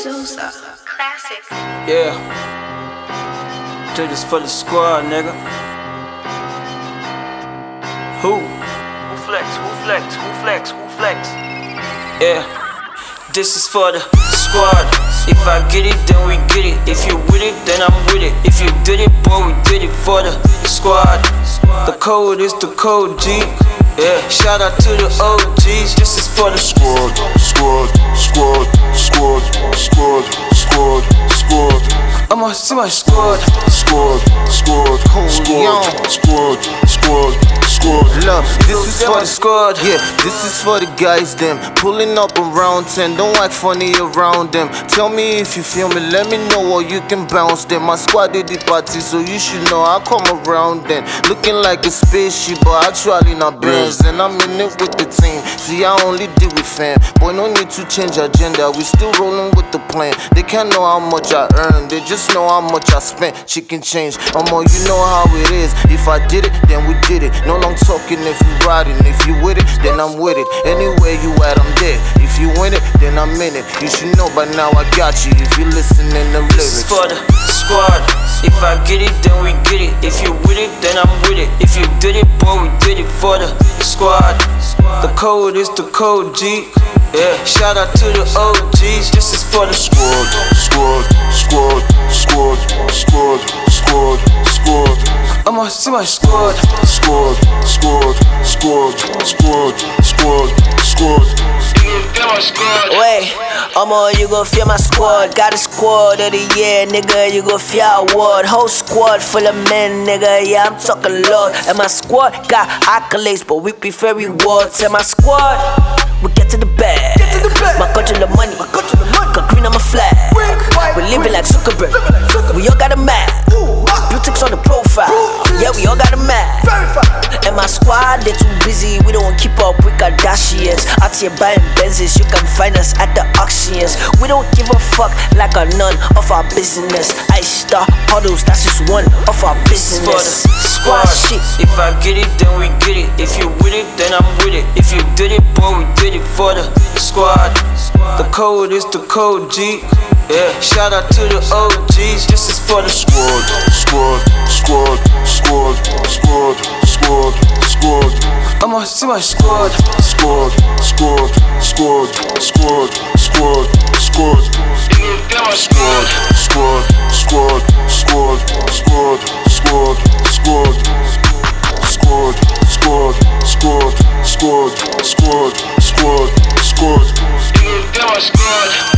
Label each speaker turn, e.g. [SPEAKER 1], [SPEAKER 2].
[SPEAKER 1] Sousa. Classic.
[SPEAKER 2] Yeah. Do this for the squad, nigga. Who? Who flex? Who flex? Who flex? Who flex? Yeah. This is for the squad. If I get it, then we get it. If you with it, then I'm with it. If you did it, boy, we did it for the squad. The code is the code, G. Yeah. Shout out to the OGs. This is for the squad.
[SPEAKER 3] Squad, squad, squad, squad, squad, squad.
[SPEAKER 2] I'ma see my squad.
[SPEAKER 3] Squad, squad, squad, squad, squad, squad.
[SPEAKER 4] Look, this is for the
[SPEAKER 2] squad.
[SPEAKER 4] Yeah, this is for the guys them pulling up around 10. Don't act funny around them. Tell me if you feel me, let me know, or you can bounce them. My squad did the party, so you should know I come around then. Looking like a spaceship, but actually not Benz. And I'm in it with the team. See, I only deal with fam. Boy, no need to change agenda. We still rolling with the plan. They can't know how much I earn. They just know how much I spent. Chicken change. You know how it is. If I did it, then we did it. No long talking if you riding. If you with it, then I'm with it. Anywhere you at, I'm there. If you win it, then I'm in it. You should know by now I got you. If you listening to lyrics.
[SPEAKER 2] This is for the squad. If I get it, then we get it. If you with it, then I'm with it. If you did it, boy, we did it for the squad. The code is the code, G. Yeah. Shout out to the OGs. This is for the
[SPEAKER 3] squad. Squad, squad, squad, squad, squad, squad.
[SPEAKER 2] I'ma see my squad.
[SPEAKER 3] Squad, squad, squad, squad, squad, squad.
[SPEAKER 5] Wait, you gon' feel my squad. Got a squad of the year, nigga, you gon' feel award. Whole squad full of men, nigga, yeah, I'm talking Lord. And my squad got accolades, but we prefer rewards. And my squad, we get to the bag. My country the money, got green on my flag. We living like Zuckerberg, we all got a map. Blue ticks on the profile, yeah, we all got a map. And my squad, they too busy, we don't keep up with Kardashians. Out here buying Benzes, you can find us at the auctions. We don't give a fuck like a none of our business. Ice Star Autos, that's just one of our business.
[SPEAKER 2] For the squad shit. If I get it, then we get it. If you with it, then I'm with it. If you did it, boy, we did it for the squad. The code is the code, G. Yeah. Shout out to the OGs. This is for the
[SPEAKER 3] squad. Squad, squad, squad, squad, squad, squad.
[SPEAKER 2] I'ma see my squad.
[SPEAKER 3] Squad, squad, squad, squad, squad, squad.
[SPEAKER 2] Squad,
[SPEAKER 3] squad, squad, squad, squad, squad, squad, squad, squad, squad, squad, squad, squad, squad, squad.